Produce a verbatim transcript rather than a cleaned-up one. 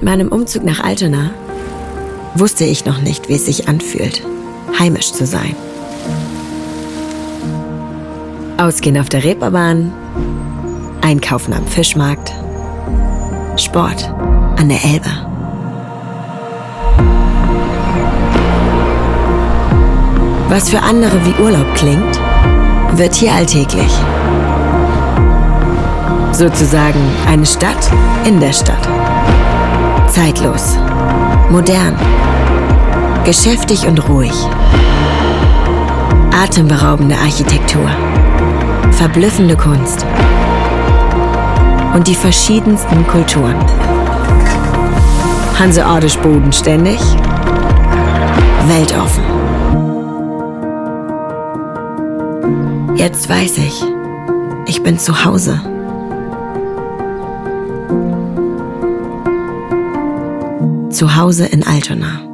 meinem Umzug nach Altona wusste ich noch nicht, wie es sich anfühlt, heimisch zu sein. Ausgehen auf der Reeperbahn, einkaufen am Fischmarkt, Sport an der Elbe. Was für andere wie Urlaub klingt, wird hier alltäglich. Sozusagen eine Stadt in der Stadt. Zeitlos, modern, geschäftig und ruhig. Atemberaubende Architektur, verblüffende Kunst und die verschiedensten Kulturen. Hanseatisch bodenständig, weltoffen. Jetzt weiß ich, ich bin zu Hause. Zu Hause in Altona.